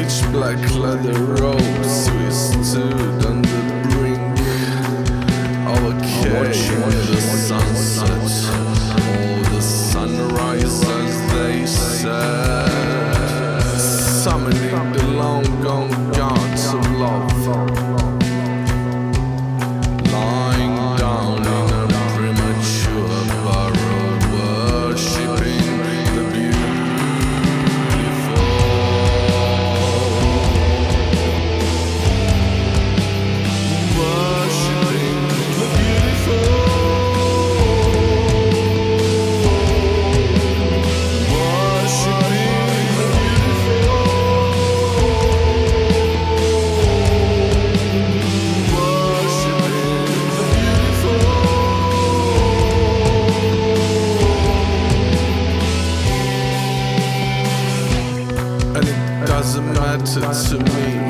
pitch black leather robes, we stood on the brink of a cave. The sunset, all the sunrise as they said, summoning the long gone gods of love, lying down in a premature burrow, worshipping the beautiful, worshipping the beautiful, worshipping the beautiful, worshipping the beautiful. And it doesn't matter to me